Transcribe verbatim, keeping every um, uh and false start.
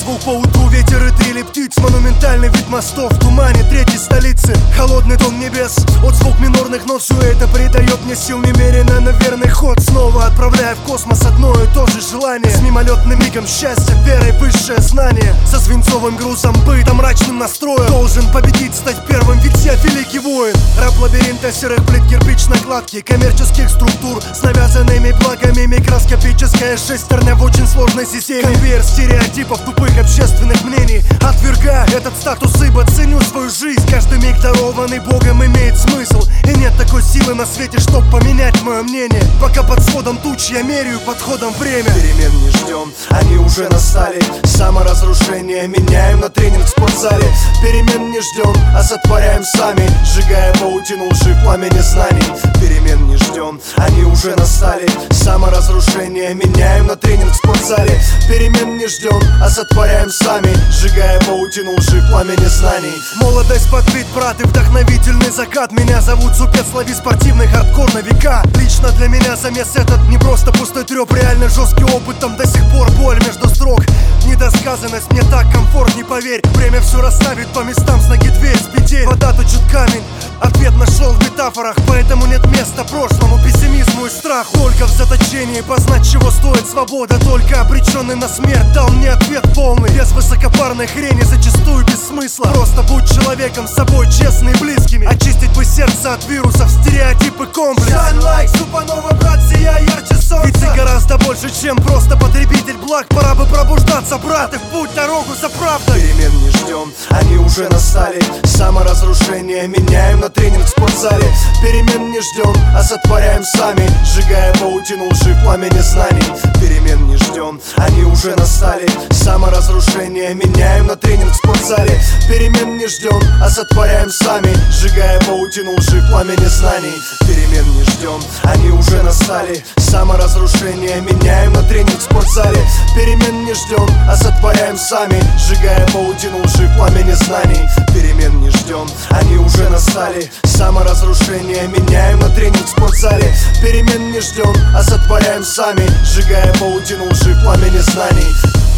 звук по утру, ветер и трели птиц. Монументальный вид мостов в тумане третьей столицы. Холодный тон небес, от звук минорных нот. Все это придает мне сил немерено на верный ход. Снова отправляя в космос одно и то же желание. С мимолетным мигом счастья, верой в высшее знание. Со свинцовым грузом быта, мрачным настроем. Должен победить, стать первым, ведь я великий воин. Раб лабиринта серых плит кирпичной кладки, коммерческих структур с навязанными благами. Микроскопическая шестерня в очень сложной системе. Конвейер стереотипов, тупых общественных мнений. Отвергая этот статус, ибо ценю свою жизнь. Каждый миг, дарованный Богом, имеет смысл. И нет такой силы на свете, чтоб поменять мое мнение. Пока под сводом туч я меряю подходом время. Перемен не ждем, они уже настали. Саморазрушение меняем на тренинг в спортзале. Перемен не ждем, а сотворяем сами, сжигая паутину лжи в пламени знаний. Перемен не ждем, они уже настали. Саморазрушение меняем на тренинг в спортзале. Перемен не ждем, а сотворяем сами, сжигая паутину лжи в пламени знаний. Молодость под бит, брат, и вдохновительный закат. Меня зовут Супец, лови спортивный хардкор на века. Лично для меня замес этот не просто пустой трёп. Реально жесткий опыт, там до сих пор боль между строк. Недосказанность, мне так комфортней, поверь. Время все расставит по местам, с ноги дверь, с петель. Вода точит камень, ответ нашел в метафорах. Поэтому нет места прошлому, пессимизму и страху. Только в заточении познать, чего стоит свобода. Только обреченный на смерть дал мне ответ полный. Без высокопарной хрени, зачастую без смысла. Просто будь человеком, с собой честный и близкими. Очистить бы сердце от вирусов, стереотипы, комплекс. Shine like Супернова, брат, сияй ярче солнца. Ведь ты гораздо больше, чем просто потребитель благ. Пора бы пробуждаться, брат, и в путь, дорогу за правдой. Перемен не ждем, они уже настали. Саморазрушение меняем на тренинг в спортзале. Перемен не ждем, а сотворяем сами, сжигая паутину лжи в пламени знаний. Перемен не ждем, они уже настали. Саморазрушение меняем на тренинг в спортзале. Перемен не ждем, а сотворяем сами, сжигая паутину лжи в пламени знаний. Перемен не ждем, они уже настали. Саморазрушение меняем на тренинг в спортзале. Перемен не ждем, а сотворяем сами, сжигая паутину лжи в пламени знаний. Перемен не ждем, они уже настали. Саморазрушение меняем на тренинг в спортзале. Перемен не ждем, а сотворяем сами, сжигая паутину лжи в пламени знаний.